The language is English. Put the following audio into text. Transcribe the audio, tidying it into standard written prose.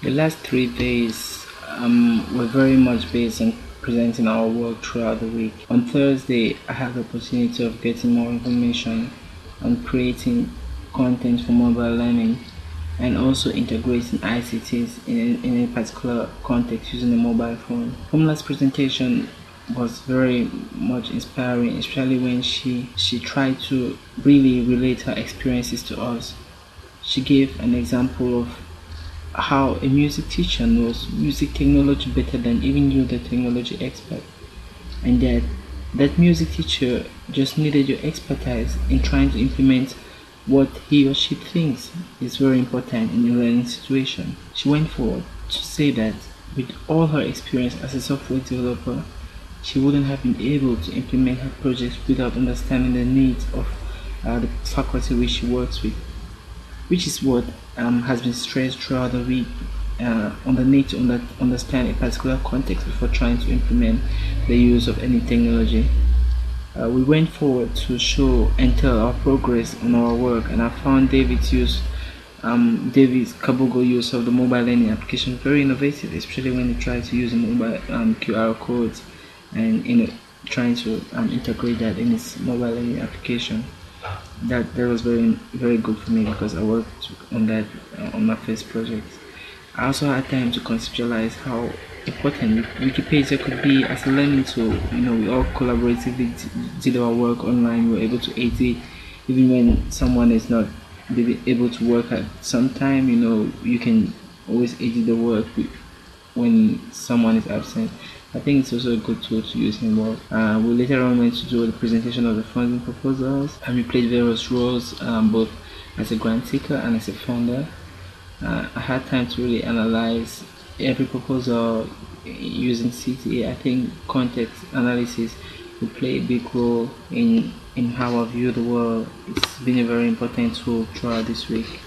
The last 3 days were very much based on presenting our work throughout the week. On Thursday, I had the opportunity of getting more information on creating content for mobile learning and also integrating ICTs in a particular context using a mobile phone. Formula's presentation was very much inspiring, especially when she tried to really relate her experiences to us. She gave an example of how a music teacher knows music technology better than even you, the technology expert, and that music teacher just needed your expertise in trying to implement what he or she thinks is very important in a learning situation. She went forward to say that with all her experience as a software developer, she wouldn't have been able to implement her projects without understanding the needs of the faculty which she works with, which is what has been stressed throughout the week on the need to understand a particular context before trying to implement the use of any technology. We went forward to show and tell our progress on our work, and I found David's Kabogo use of the mobile learning application very innovative, especially when he tried to use the mobile QR codes and trying to integrate that in his mobile learning application. That was very good for me because I worked on that on my first project. I also had time to conceptualize how important Wikipedia could be as a learning tool. We all collaboratively did our work online. We were able to edit even when someone is not able to work at some time. You can always edit the work when someone is absent. I think it's also a good tool to use in work. We later on went to do the presentation of the funding proposals, and we played various roles, both as a grant taker and as a funder. I had time to really analyze every proposal using CTA. I think context analysis will play a big role in how I view the world. It's been a very important tool throughout this week.